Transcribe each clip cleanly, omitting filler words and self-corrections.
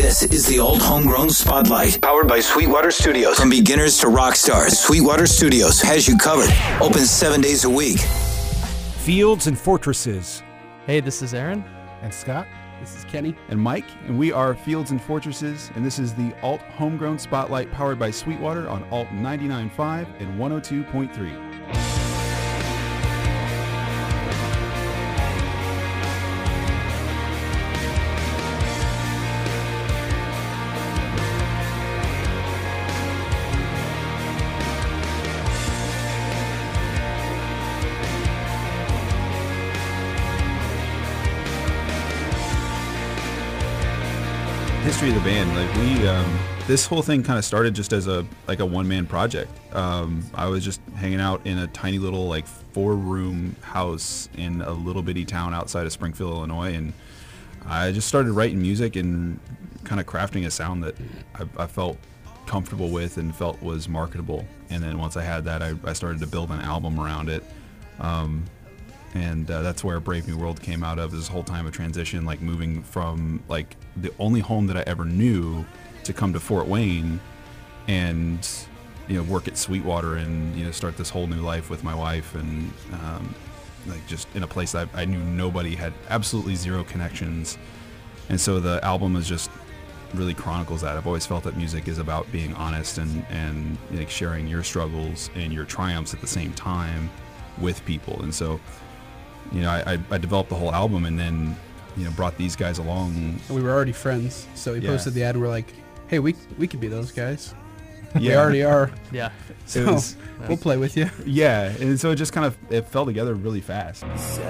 This is the Alt Homegrown Spotlight, powered by Sweetwater Studios. From beginners to rock stars, Sweetwater Studios has you covered. Open 7 days a week. Fields and Fortresses. Hey, this is Aaron. And Scott. This is Kenny. And Mike. And we are Fields and Fortresses. And this is the Alt Homegrown Spotlight, powered by Sweetwater on Alt 99.5 and 102.3. History of the band, this whole thing kind of started just as a one-man project. I was just hanging out in a tiny little 4-room house in a little bitty town outside of Springfield, Illinois, and I just started writing music and kind of crafting a sound that I felt comfortable with and felt was marketable. And then once I had that, I started to build an album around it. And that's where Brave New World came out of, this whole time of transition, moving from the only home that I ever knew to come to Fort Wayne and work at Sweetwater and start this whole new life with my wife, and just in a place that I knew nobody, had absolutely zero connections. And so the album is just really chronicles that. I've always felt that music is about being honest and sharing your struggles and your triumphs at the same time with people. And so I developed the whole album, and then brought these guys along. We were already friends, so we posted the ad. And we're like, hey, we could be those guys. Yeah. We already are. Yeah. So we'll play with you. Yeah, and so it just it fell together really fast.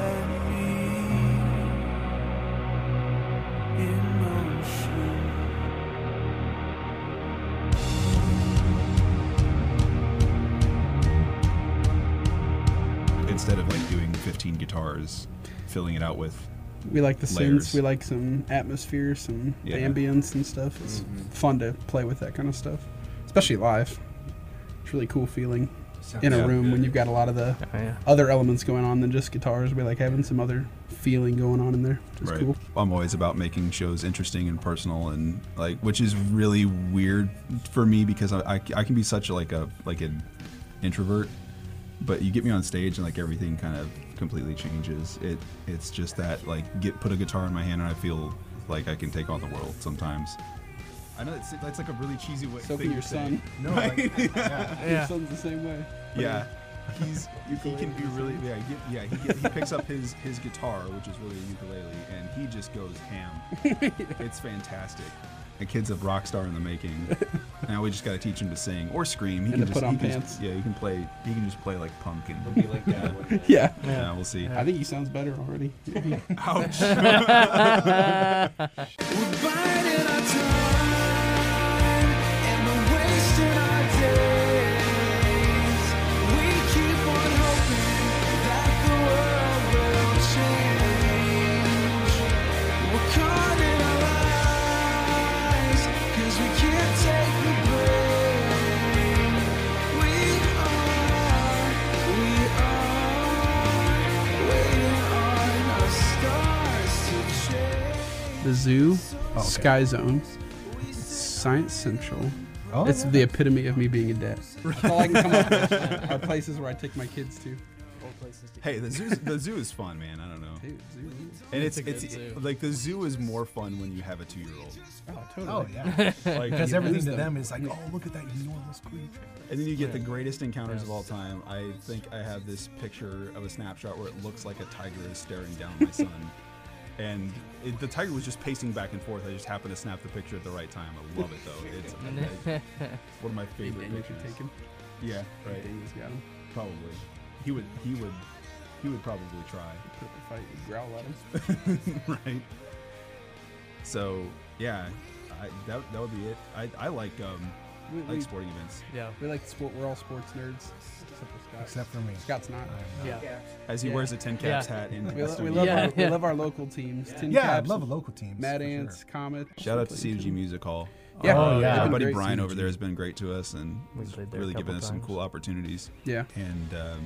Instead of doing 15 guitars, filling it out with we like the layers. synths, we like some atmosphere, some ambience and stuff. It's fun to play with that kind of stuff, especially live. It's really cool feeling in a room when you've got a lot of the other elements going on than just guitars. We like having some other feeling going on in there, which is cool. I'm always about making shows interesting and personal, and which is really weird for me because I can be such an introvert. But you get me on stage and everything kind of completely changes. It's just that put a guitar in my hand and I feel like I can take on the world sometimes. I know that's a really cheesy way. So can your son. No, Your son's the same way. Yeah, he can be really he picks up his guitar, which is really a ukulele, and he just goes ham. It's fantastic. A kid's a rock star in the making. Now we just got to teach him to sing or scream. He and can to just put on pants. He can play. He can just play punk and He'll be like that. Yeah, we'll see. I think he sounds better already. Ouch. The Zoo, Sky Zone, Science Central. Oh, it's the epitome of me being a dad. That's all I can come up with are places where I take my kids to. Hey, the zoo is fun, man. I don't know. Dude, zoo. And it's zoo. the zoo is more fun when you have a 2-year-old. Oh, totally. Oh, yeah. Because everything to them is oh, look at that enormous creature. And then you get the greatest encounters of all time. I think I have this picture of a snapshot where it looks like a tiger is staring down my son. And the tiger was just pacing back and forth. I just happened to snap the picture at the right time. I love it, though. It's one of my favorite Daniel pictures. should take him. Yeah, right. Daniel's got him. Probably. He would probably try. Put the fight, growl at him. Right. So yeah, that would be it. I like sporting events. Yeah. We like sport. We're all sports nerds, except for Scott. Except for me. Scott's not. Yeah. As he wears a Tin Caps hat in We studio. love our local teams. Tin Yeah, I Caps, love a local team. Mad Ants, Comet. Shout out to CG Music Hall. Yeah. Oh, yeah. My buddy Great. Brian over there has been great to us and We played there really a couple given us some times. cool opportunities. Yeah. And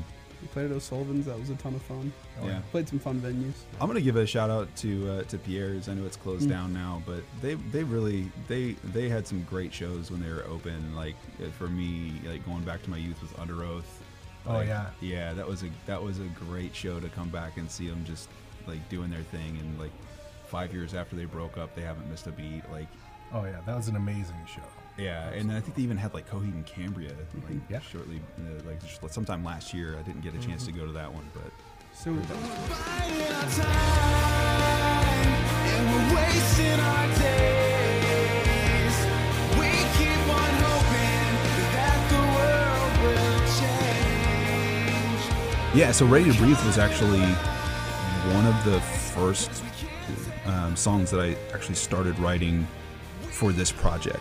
We played at O'Sullivan's. That was a ton of fun. Yeah. Played some fun venues. I'm gonna give a shout out to Pierre's. I know it's closed down now, but they really had some great shows when they were open. Like for me, like going back to my youth with Under Oath. Like, yeah, that was a great show to come back and see them just like doing their thing, and like 5 years after they broke up, they haven't missed a beat. Like, oh yeah, that was an amazing show. Yeah, and I think they even had like Coheed and Cambria like shortly, like just sometime last year. I didn't get a chance to go to that one, but so we're wasting our days. We keep on hoping that the world will change. Yeah, so Ready to Breathe was actually one of the first songs that I actually started writing for this project.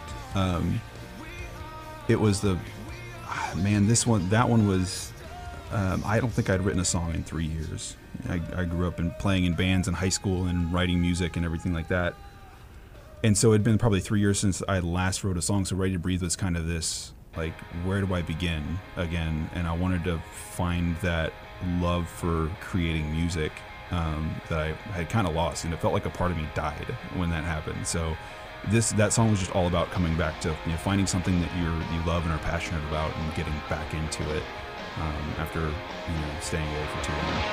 It was that one was, I don't think I'd written a song in 3 years. I grew up playing in bands in high school and writing music and everything like that. And so it'd been probably 3 years since I last wrote a song. So Ready to Breathe was kind of this, like, where do I begin again? And I wanted to find that love for creating music that I had kind of lost. And it felt like a part of me died when that happened. So that song was just all about coming back to finding something that you love and are passionate about and getting back into it after staying away for too long.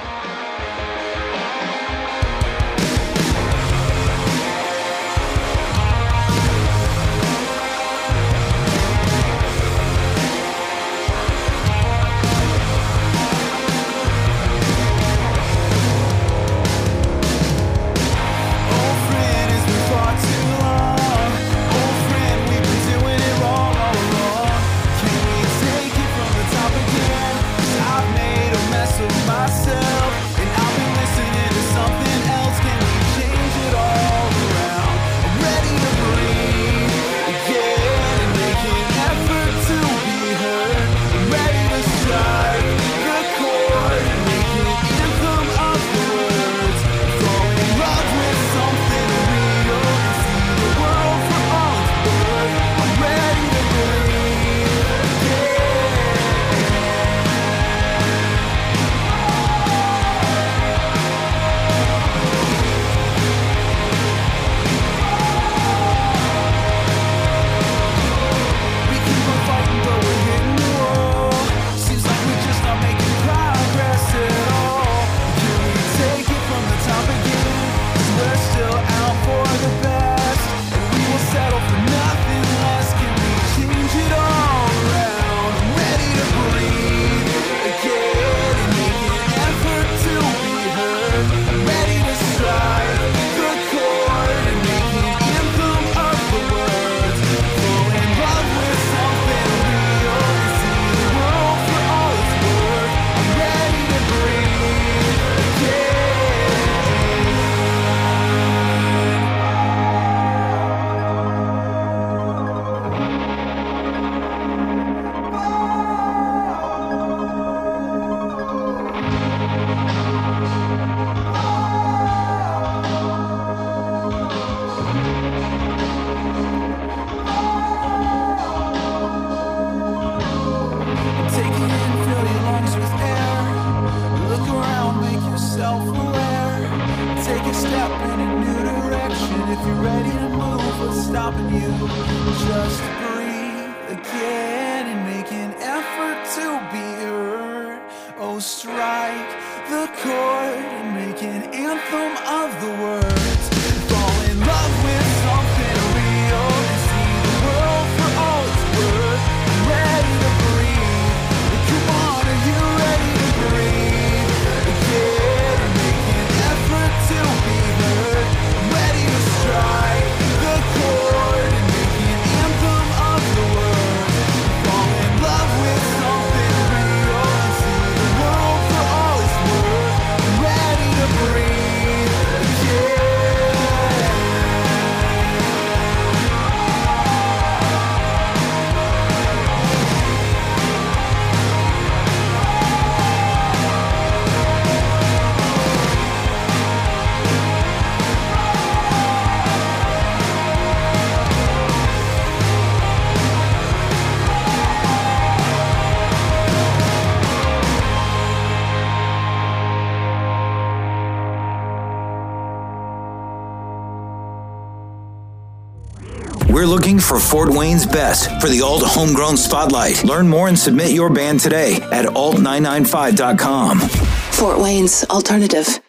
Yeah. We're looking for Fort Wayne's best for the Alt Homegrown Spotlight. Learn more and submit your band today at alt995.com. Fort Wayne's Alternative.